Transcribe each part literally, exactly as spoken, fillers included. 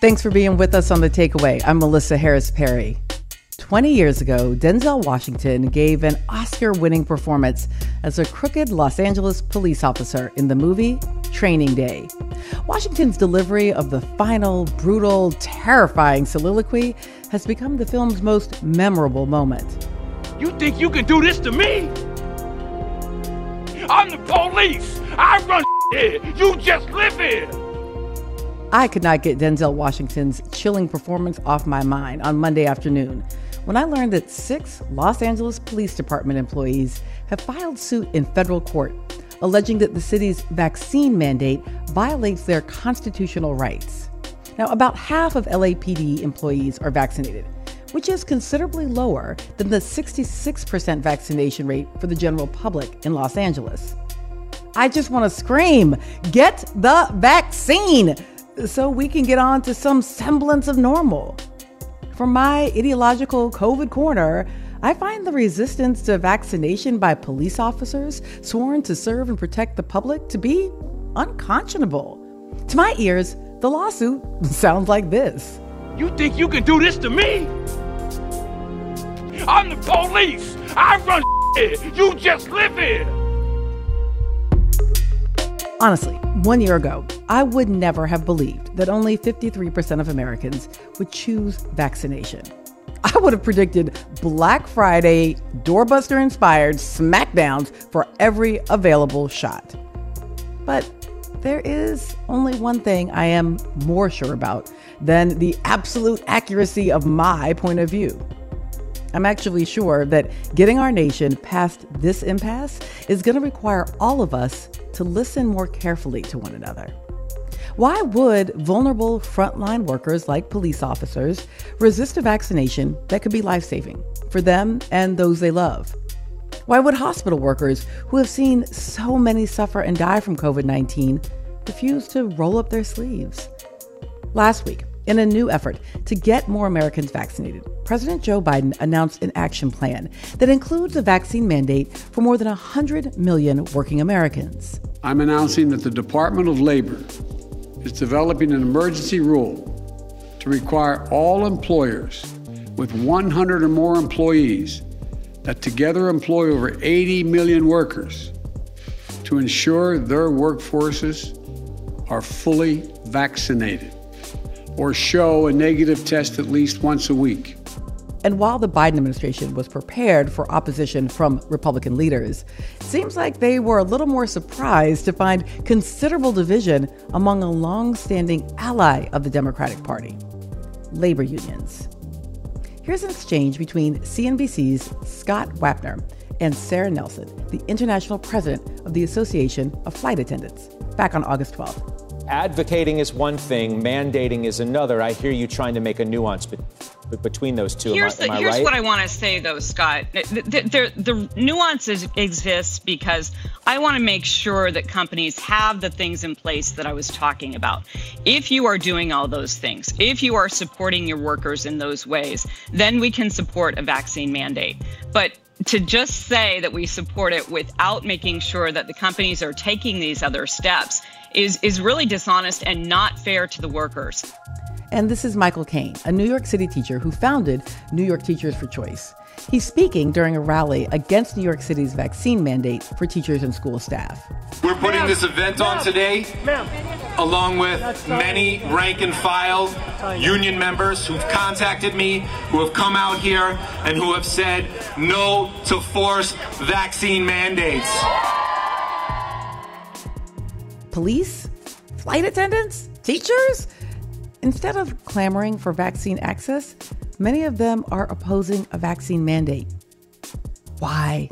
Thanks for being with us on The Takeaway. I'm Melissa Harris Perry. twenty years ago, Denzel Washington gave an Oscar-winning performance as a crooked Los Angeles police officer in the movie Training Day. Washington's delivery of the final, brutal, terrifying soliloquy has become the film's most memorable moment. You think you can do this to me? I'm the police. I run here. You just live here. I could not get Denzel Washington's chilling performance off my mind on Monday afternoon when I learned that six Los Angeles Police Department employees have filed suit in federal court, alleging that the city's vaccine mandate violates their constitutional rights. Now, about half of L A P D employees are vaccinated, which is considerably lower than the sixty-six percent vaccination rate for the general public in Los Angeles. I just want to scream, get the vaccine, so we can get on to some semblance of normal. From my ideological COVID corner, I find the resistance to vaccination by police officers sworn to serve and protect the public to be unconscionable. To my ears, the lawsuit sounds like this. You think you can do this to me? I'm the police. I run here. You just live here. Honestly, one year ago, I would never have believed that only fifty-three percent of Americans would choose vaccination. I would have predicted Black Friday, doorbuster-inspired smackdowns for every available shot. But there is only one thing I am more sure about than the absolute accuracy of my point of view. I'm actually sure that getting our nation past this impasse is going to require all of us to listen more carefully to one another. Why would vulnerable frontline workers like police officers resist a vaccination that could be life-saving for them and those they love? Why would hospital workers who have seen so many suffer and die from COVID nineteen refuse to roll up their sleeves? Last week, in a new effort to get more Americans vaccinated, President Joe Biden announced an action plan that includes a vaccine mandate for more than one hundred million working Americans. I'm announcing that the Department of Labor is developing an emergency rule to require all employers with one hundred or more employees that together employ over eighty million workers to ensure their workforces are fully vaccinated or show a negative test at least once a week. And while the Biden administration was prepared for opposition from Republican leaders, it seems like they were a little more surprised to find considerable division among a long-standing ally of the Democratic Party, labor unions. Here's an exchange between C N B C's Scott Wapner and Sarah Nelson, the international president of the Association of Flight Attendants, back on August twelfth. Advocating is one thing, mandating is another. I hear you trying to make a nuance be- between those two. Here's, am I, am the, I here's right? what I want to say, though, Scott. The, the, the, the nuances exist because I want to make sure that companies have the things in place that I was talking about. If you are doing all those things, if you are supporting your workers in those ways, then we can support a vaccine mandate. But to just say that we support it without making sure that the companies are taking these other steps is, is really dishonest and not fair to the workers. And this is Michael Kane, a New York City teacher who founded New York Teachers for Choice. He's speaking during a rally against New York City's vaccine mandate for teachers and school staff. We're putting this event on today, along with many rank and file union members who've contacted me, who have come out here and who have said no to forced vaccine mandates. Police? Flight attendants? Teachers? Instead of clamoring for vaccine access, many of them are opposing a vaccine mandate. Why?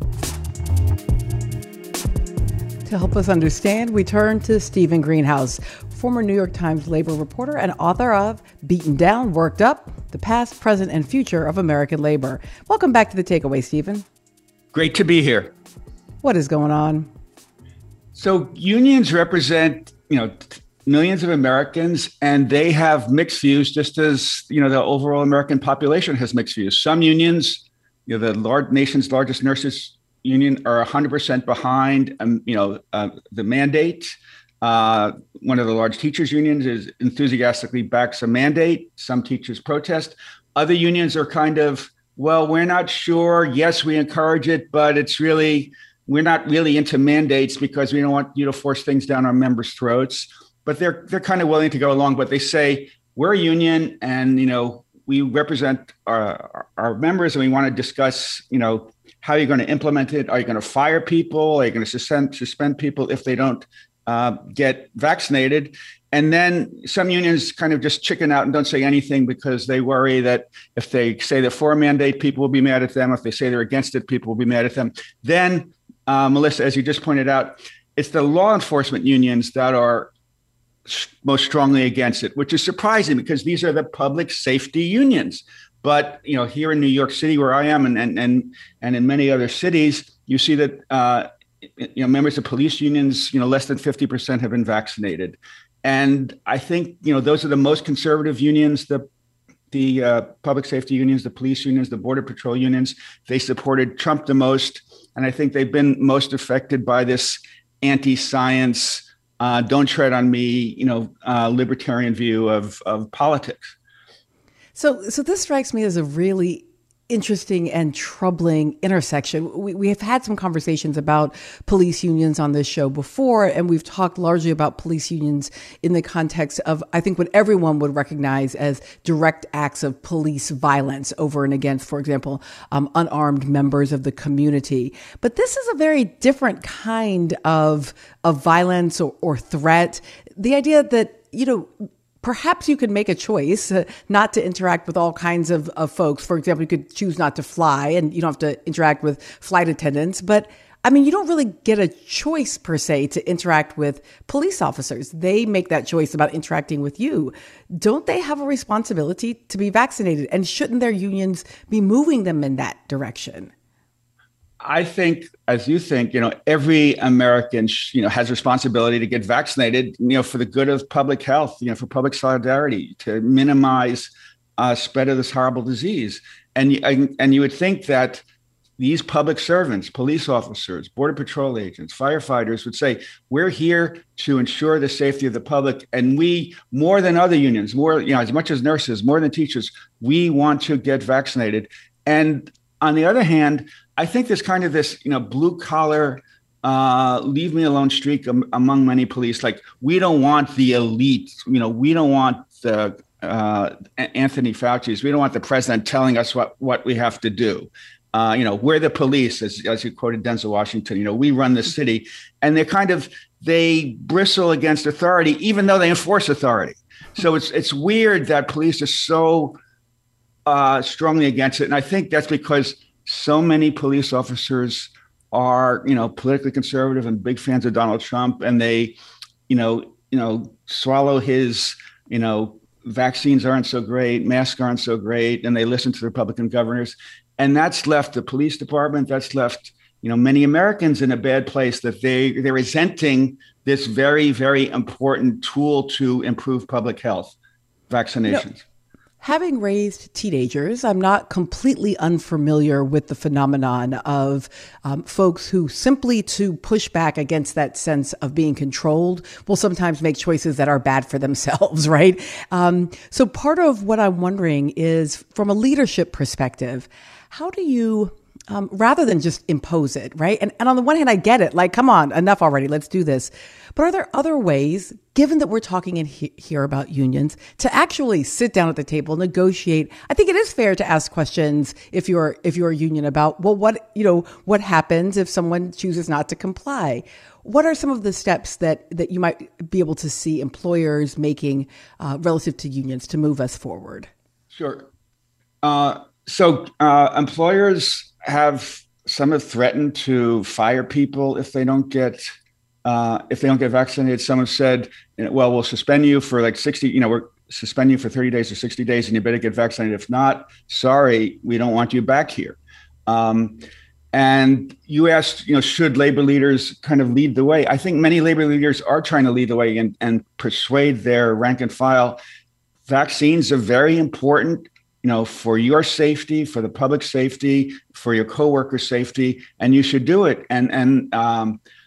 To help us understand, we turn to Stephen Greenhouse, former New York Times labor reporter and author of Beaten Down, Worked Up, The Past, Present, and Future of American Labor. Welcome back to The Takeaway, Stephen. Great to be here. What is going on? So unions represent, you know, millions of Americans, and they have mixed views, just as, you know, the overall American population has mixed views. Some unions, you know, the large, nation's largest nurses union, are one hundred percent behind, um, you know, uh, the mandate. Uh, one of the large teachers unions is enthusiastically backs a mandate. Some teachers protest. Other unions are kind of, well, we're not sure. Yes, we encourage it, but it's really, we're not really into mandates because we don't want you to force things down our members' throats. But they're they're kind of willing to go along. But they say, we're a union and, you know, we represent our, our members and we want to discuss, you know, how you're going to implement it. Are you going to fire people? Are you going to suspend, suspend people if they don't uh, get vaccinated? And then some unions kind of just chicken out and don't say anything because they worry that if they say they're for a mandate, people will be mad at them. If they say they're against it, people will be mad at them. Then, uh, Melissa, as you just pointed out, it's the law enforcement unions that are most strongly against it, which is surprising because these are the public safety unions. But, you know, here in New York City, where I am, and and and, and in many other cities, you see that, uh, you know, members of police unions, you know, less than fifty percent have been vaccinated. And I think, you know, those are the most conservative unions, the the uh, public safety unions, the police unions, the Border Patrol unions. They supported Trump the most. And I think they've been most affected by this anti-science, uh, don't tread on me, you know, uh, libertarian view of, of politics. So, so this strikes me as a really interesting and troubling intersection. We, we have had some conversations about police unions on this show before, and we've talked largely about police unions in the context of, I think, what everyone would recognize as direct acts of police violence over and against, for example, um, unarmed members of the community. But this is a very different kind of, of violence or, or threat. The idea that, you know, perhaps you could make a choice uh, not to interact with all kinds of, of folks. For example, you could choose not to fly and you don't have to interact with flight attendants. But I mean, you don't really get a choice per se to interact with police officers. They make that choice about interacting with you. Don't they have a responsibility to be vaccinated? And shouldn't their unions be moving them in that direction? I think, as you think, you know, every American, you know, has responsibility to get vaccinated, you know, for the good of public health, you know, for public solidarity, to minimize uh, spread of this horrible disease. And, and you would think that these public servants, police officers, Border Patrol agents, firefighters would say, we're here to ensure the safety of the public. And we, more than other unions, more, you know, as much as nurses, more than teachers, we want to get vaccinated. And on the other hand, I think there's kind of this, you know, blue collar, uh, leave me alone streak am- among many police. Like, we don't want the elite, you know, we don't want the uh, Anthony Fauci's, we don't want the president telling us what, what we have to do. Uh, you know, we're the police, as, as you quoted Denzel Washington, you know, we run the city. And they're kind of, they bristle against authority, even though they enforce authority. So it's it's weird that police are so uh, strongly against it. And I think that's because so many police officers are, you know, politically conservative and big fans of Donald Trump, and they, you know, you know, swallow his, you know, vaccines aren't so great, masks aren't so great, and they listen to the Republican governors, and that's left the police department, that's left, you know, many Americans in a bad place, that they they're resenting this very, very important tool to improve public health, vaccinations. No. Having raised teenagers, I'm not completely unfamiliar with the phenomenon of um, folks who, simply to push back against that sense of being controlled, will sometimes make choices that are bad for themselves, right? Um, so part of what I'm wondering is, from a leadership perspective, how do you, um, rather than just impose it, right? And, and on the one hand, I get it. Like, come on, enough already. Let's do this. But are there other ways, given that we're talking in he- here about unions, to actually sit down at the table, negotiate? I think it is fair to ask questions if you're if you're a union about, well, what, you know, what happens if someone chooses not to comply? What are some of the steps that that you might be able to see employers making uh, relative to unions to move us forward? Sure. Uh, so uh, employers have, some have threatened to fire people if they don't get Uh, if they don't get vaccinated. Some have said, you know, well, we'll suspend you for like sixty, you know, we're suspend you for thirty days or sixty days and you better get vaccinated. If not, sorry, we don't want you back here. Um, and you asked, you know, should labor leaders kind of lead the way? I think many labor leaders are trying to lead the way and, and persuade their rank and file. Vaccines are very important, you know, for your safety, for the public safety, for your coworkers' safety, and you should do it. And, and, um,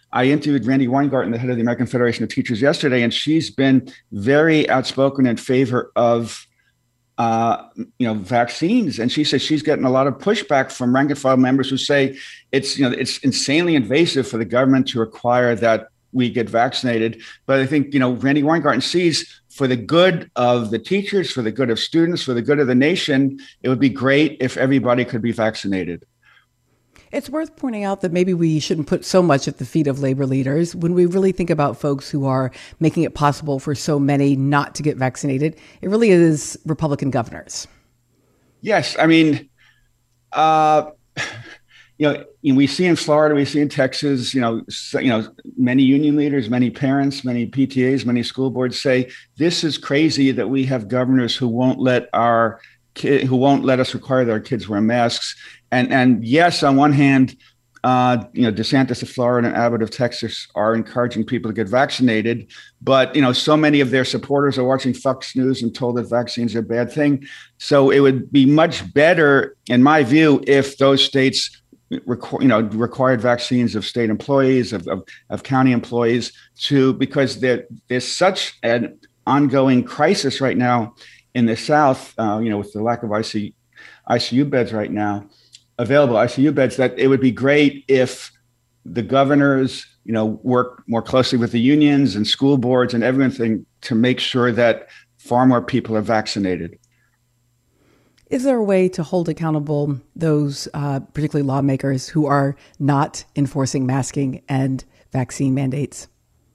I interviewed Randi Weingarten, the head of the American Federation of Teachers, yesterday, and she's been very outspoken in favor of uh, you know, vaccines. And she says she's getting a lot of pushback from rank and file members who say it's, you know, it's insanely invasive for the government to require that we get vaccinated. But I think, you know, Randi Weingarten sees, for the good of the teachers, for the good of students, for the good of the nation, it would be great if everybody could be vaccinated. It's worth pointing out that maybe we shouldn't put so much at the feet of labor leaders when we really think about folks who are making it possible for so many not to get vaccinated. It really is Republican governors. Yes. I mean, uh, you know, we see in Florida, we see in Texas, you know, so, you know, many union leaders, many parents, many P T As, many school boards say this is crazy that we have governors who won't let our ki- who won't let us require that our kids wear masks. And and yes, on one hand, uh, you know, DeSantis of Florida and Abbott of Texas are encouraging people to get vaccinated, but you know, so many of their supporters are watching Fox News and told that vaccines are a bad thing. So it would be much better, in my view, if those states Requ- you know, required vaccines of state employees, of, of, of county employees, to because there, there's such an ongoing crisis right now in the South, uh, you know, with the lack of I C U beds right now, available I C U beds, that it would be great if the governors, you know, work more closely with the unions and school boards and everything to make sure that far more people are vaccinated. Is there a way to hold accountable those, uh, particularly lawmakers, who are not enforcing masking and vaccine mandates?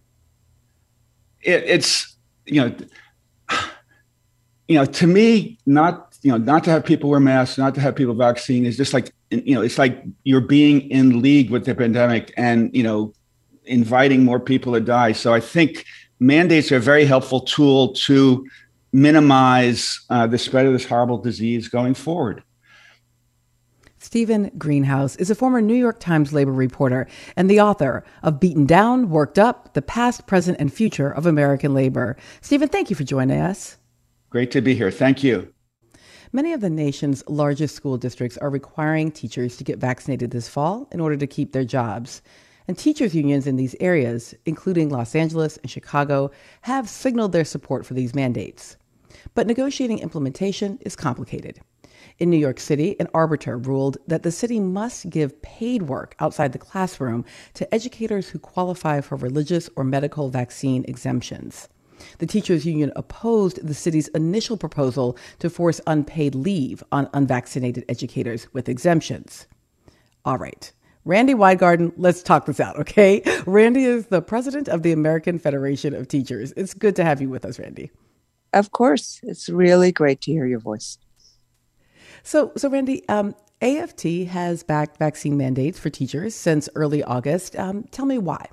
It, it's, you know, you know, to me, not, you know, not to have people wear masks, not to have people vaccine is just like, you know, it's like you're being in league with the pandemic and, you know, inviting more people to die. So I think mandates are a very helpful tool to minimize uh, the spread of this horrible disease going forward. Stephen Greenhouse is a former New York Times labor reporter and the author of Beaten Down, Worked Up, The Past, Present, and Future of American Labor. Stephen, thank you for joining us. Great to be here. Thank you. Many of the nation's largest school districts are requiring teachers to get vaccinated this fall in order to keep their jobs. And teachers' unions in these areas, including Los Angeles and Chicago, have signaled their support for these mandates. But negotiating implementation is complicated. In New York City, an arbiter ruled that the city must give paid work outside the classroom to educators who qualify for religious or medical vaccine exemptions. The teachers' union opposed the city's initial proposal to force unpaid leave on unvaccinated educators with exemptions. All right. Randi Weingarten, let's talk this out, okay? Randi is the president of the American Federation of Teachers. It's good to have you with us, Randi. Of course. It's really great to hear your voice. So, so Randi, um, A F T has backed vaccine mandates for teachers since early August. Um, tell me why.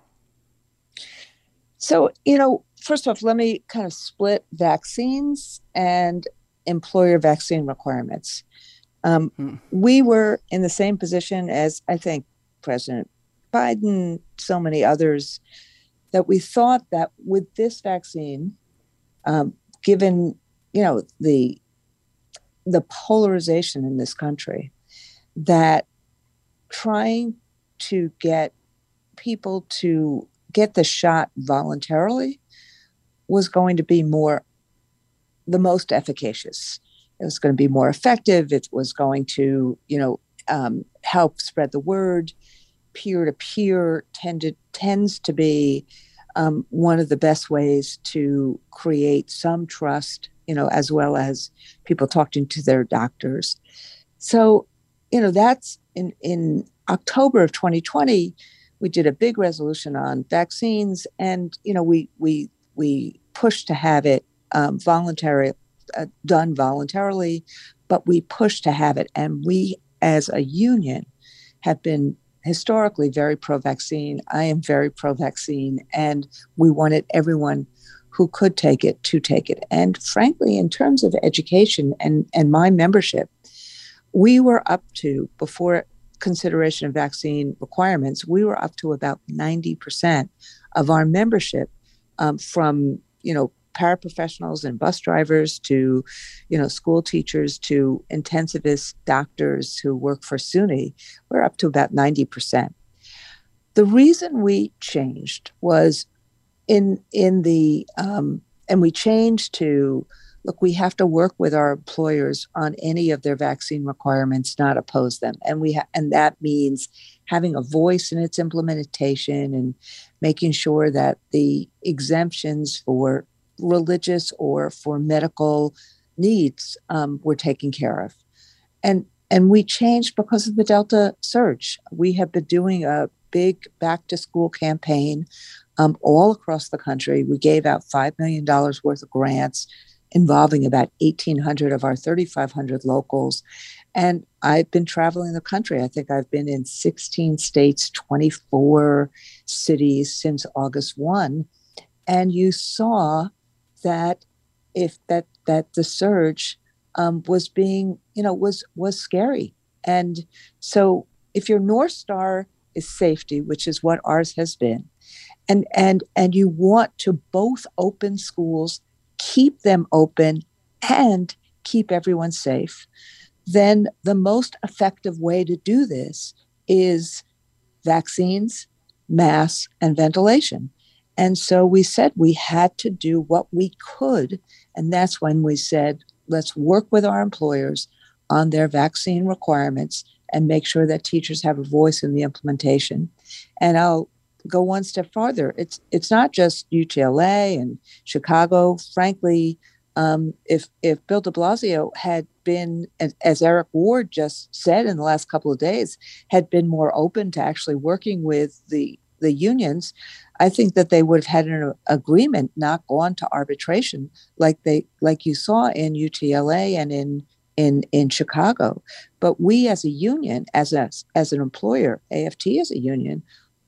So, you know, first off, let me kind of split vaccines and employer vaccine requirements. Um, hmm. We were in the same position as, I think, President Biden, so many others, that we thought that with this vaccine, um, given, you know, the the polarization in this country, that trying to get people to get the shot voluntarily was going to be more, the most efficacious. It was going to be more effective. It was going to, you know, um, help spread the word. Peer-to-peer tended, tends to be um, one of the best ways to create some trust, you know, as well as people talking to their doctors. So, you know, that's in, in October of twenty twenty, we did a big resolution on vaccines, and, you know, we we we pushed to have it um, voluntary, uh, done voluntarily, but we pushed to have it. And we, as a union, have been historically very pro-vaccine. I am very pro-vaccine, and we wanted everyone who could take it to take it. And frankly, in terms of education and, and my membership, we were up to, before consideration of vaccine requirements, we were up to about ninety percent of our membership, um, from, you know, paraprofessionals and bus drivers to, you know, school teachers to intensivists, doctors who work for SUNY. We're up to about ninety percent. the reason we changed was in in the um, and we changed to look, we have to work with our employers on any of their vaccine requirements, not oppose them. And we ha- and that means having a voice in its implementation and making sure that the exemptions for religious or for medical needs um, were taken care of. And and we changed because of the Delta surge. We have been doing a big back to school campaign um, all across the country. We gave out five million dollars worth of grants involving about eighteen hundred of our thirty-five hundred locals. And I've been traveling the country. I think I've been in sixteen states, twenty-four cities since August first. And you saw that if that that the surge um, was being, you know, was was scary. And so if your North Star is safety, which is what ours has been, and and and you want to both open schools, keep them open, and keep everyone safe, then the most effective way to do this is vaccines, masks, and ventilation. And so we said we had to do what we could. And that's when we said, let's work with our employers on their vaccine requirements and make sure that teachers have a voice in the implementation. And I'll go one step farther. It's it's not just U T L A and Chicago. Frankly, um, if if Bill de Blasio had been, as, as Eric Ward just said in the last couple of days, had been more open to actually working with the the unions, I think that they would have had an agreement, not gone to arbitration like they like you saw in U T L A and in in in Chicago. But we as a union, as a as an employer, A F T as a union,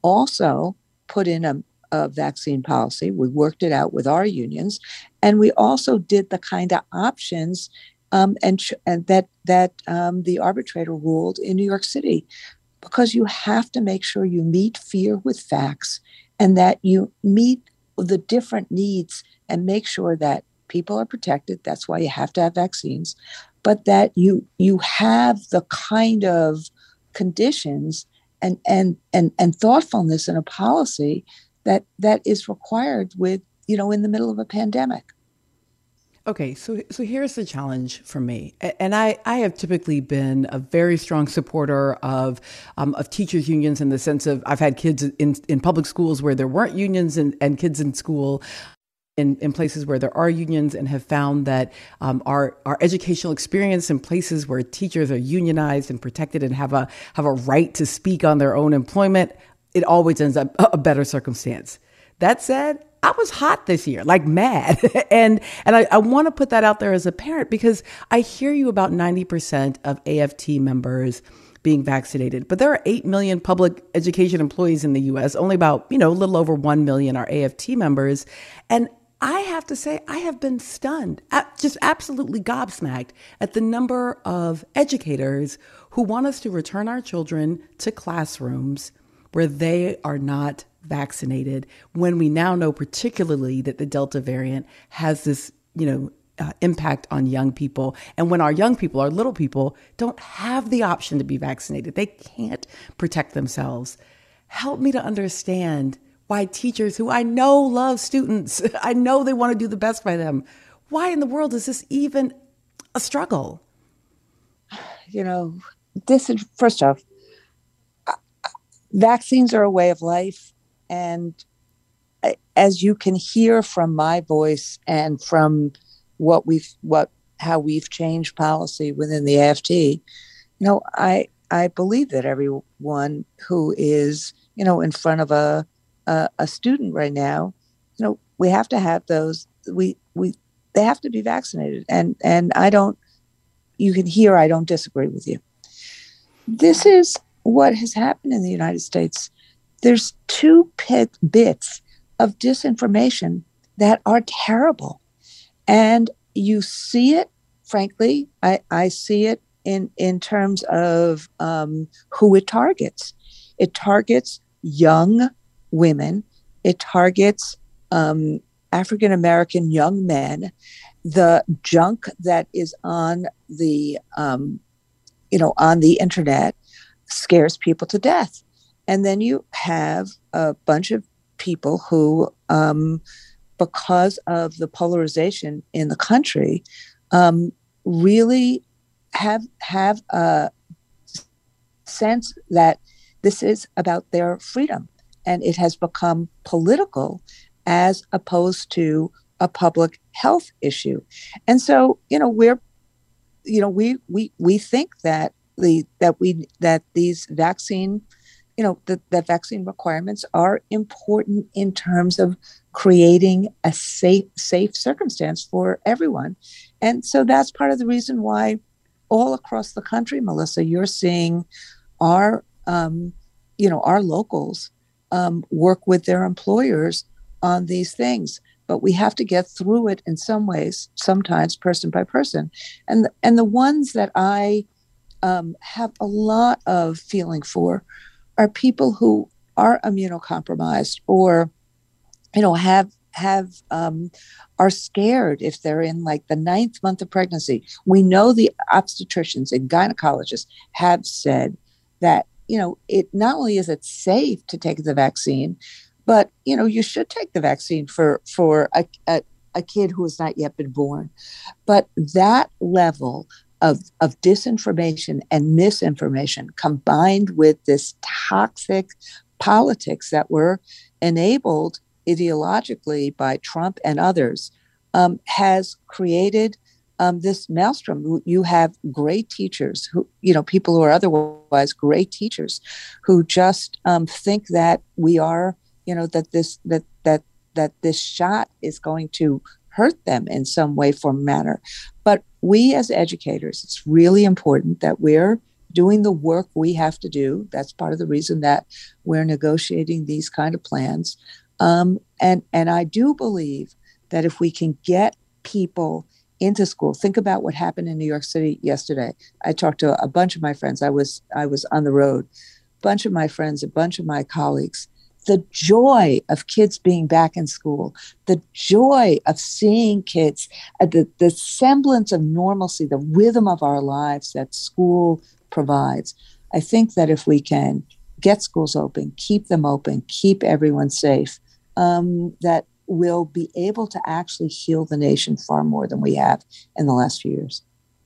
also put in a, a vaccine policy. We worked it out with our unions, and we also did the kind of options um, and and that that um, the arbitrator ruled in New York City, because you have to make sure you meet fear with facts and that you meet the different needs and make sure that people are protected. That's why you have to have vaccines, but that you you have the kind of conditions and and and and thoughtfulness in a policy that that is required with, you know, in the middle of a pandemic. Okay, so so here's the challenge for me, and I, I have typically been a very strong supporter of um, of teachers unions in the sense of I've had kids in, in public schools where there weren't unions and, and kids in school in, in places where there are unions, and have found that um, our our educational experience in places where teachers are unionized and protected and have a have a right to speak on their own employment, it always ends up a better circumstance. That said, I was hot this year, like mad. and and I, I want to put that out there as a parent, because I hear you about ninety percent of A F T members being vaccinated. But there are eight million public education employees in the U S. Only about, you know, a little over one million are A F T members. And I have to say, I have been stunned, just absolutely gobsmacked at the number of educators who want us to return our children to classrooms where they are not vaccinated, when we now know particularly that the Delta variant has this, you know, uh, impact on young people. And when our young people, our little people, don't have the option to be vaccinated, they can't protect themselves. Help me to understand why teachers who I know love students, I know they want to do the best by them, why in the world is this even a struggle? You know, this is, first off, vaccines are a way of life. And as you can hear from my voice and from what we've, what, how we've changed policy within the A F T, you know, I, I believe that everyone who is, you know, in front of a, a, a student right now, you know, we have to have those, we, we, they have to be vaccinated. And, and I don't, you can hear, I don't disagree with you. This is what has happened in the United States. There's two pit bits of disinformation that are terrible. And you see it, frankly, I, I see it in, in terms of um, who it targets. It targets young women. It targets um, African-American young men. The junk that is on the, um, you know, on the internet scares people to death. And then you have a bunch of people who, um, because of the polarization in the country, um, really have have a sense that this is about their freedom, and it has become political as opposed to a public health issue. And so, you know, we're, you know, we we we think that the that we that these vaccine, you know, that that vaccine requirements are important in terms of creating a safe safe circumstance for everyone. And so that's part of the reason why all across the country, Melissa, you're seeing our, um, you know, our locals um, work with their employers on these things. But we have to get through it in some ways, sometimes person by person. And, and the ones that I um, have a lot of feeling for are people who are immunocompromised or, you know, have have um, are scared if they're in like the ninth month of pregnancy. We know the obstetricians and gynecologists have said that, you know, it not only is it safe to take the vaccine, but, you know, you should take the vaccine for for a, a, a kid who has not yet been born. But that level of, of disinformation and misinformation combined with this toxic politics that were enabled ideologically by Trump and others um, has created um, this maelstrom. You have great teachers who, you know, people who are otherwise great teachers who just um, think that we are, you know, that this, that, that, that this shot is going to hurt them in some way, form, or manner. But we as educators, it's really important that we're doing the work we have to do. That's part of the reason that we're negotiating these kind of plans. Um, and, and I do believe that if we can get people into school, think about what happened in New York City yesterday. I talked to a bunch of my friends. I was, I was on the road, a bunch of my friends, a bunch of my colleagues. The joy of kids being back in school, the joy of seeing kids, uh, the, the semblance of normalcy, the rhythm of our lives that school provides. I think that if we can get schools open, keep them open, keep everyone safe, um, that we'll be able to actually heal the nation far more than we have in the last few years.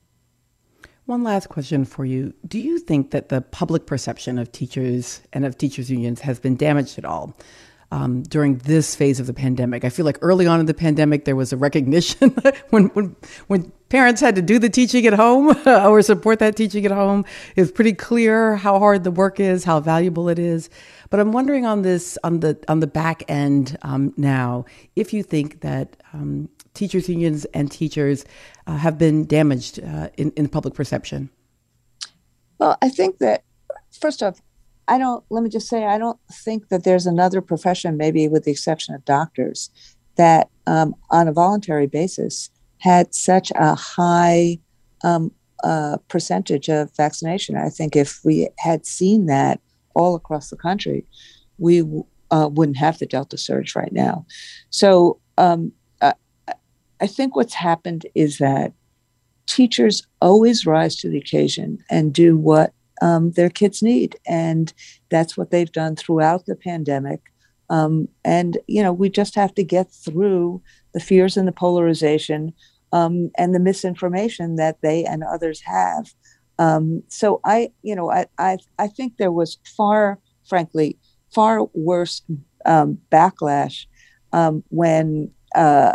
One last question for you. Do you think that the public perception of teachers and of teachers' unions has been damaged at all um, during this phase of the pandemic? I feel like early on in the pandemic, there was a recognition when, when, when parents had to do the teaching at home or support that teaching at home. It was pretty clear how hard the work is, how valuable it is. But I'm wondering on this, on the on the back end um, now, if you think that um, teachers' unions and teachers uh, have been damaged uh, in, in public perception. Well, I think that, first off, I don't, let me just say, I don't think that there's another profession, maybe with the exception of doctors, that um, on a voluntary basis had such a high um, uh, percentage of vaccination. I think if we had seen that all across the country, we uh, wouldn't have the Delta surge right now. So um, uh, I think what's happened is that teachers always rise to the occasion and do what um, their kids need. And that's what they've done throughout the pandemic. Um, and, you know, we just have to get through the fears and the polarization um, and the misinformation that they and others have. Um, so I, you know, I, I, I think there was far, frankly, far worse um, backlash um, when uh,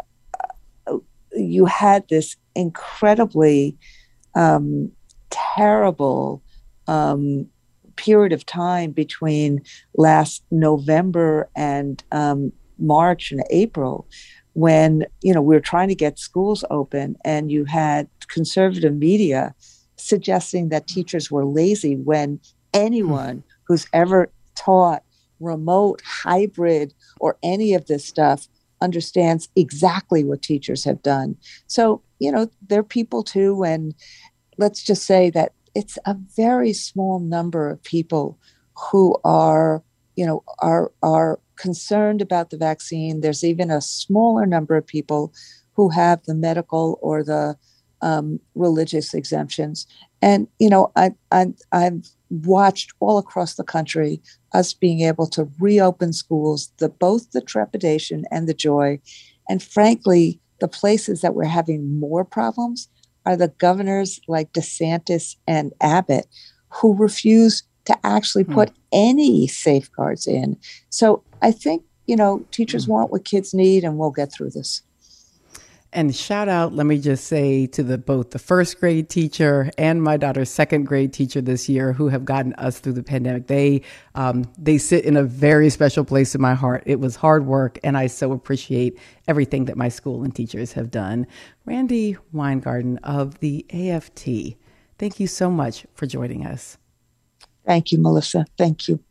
you had this incredibly um, terrible um, period of time between last November and um, March and April, when, you know, we were trying to get schools open, and you had conservative media suggesting that teachers were lazy, when anyone who's ever taught remote, hybrid, or any of this stuff understands exactly what teachers have done. So, you know, there are people too, and let's just say that it's a very small number of people who are, you know, are are concerned about the vaccine. There's even a smaller number of people who have the medical or the um, religious exemptions. And, you know, I, I, I've watched all across the country us being able to reopen schools, the both the trepidation and the joy. And frankly, the places that we're having more problems are the governors like DeSantis and Abbott, who refuse to actually put hmm. any safeguards in. So I think, you know, teachers hmm. want what kids need, and we'll get through this. And shout out, let me just say, to the both the first grade teacher and my daughter's second grade teacher this year who have gotten us through the pandemic. They um, they sit in a very special place in my heart. It was hard work, and I so appreciate everything that my school and teachers have done. Randi Weingarten of the A F T, thank you so much for joining us. Thank you, Melissa. Thank you.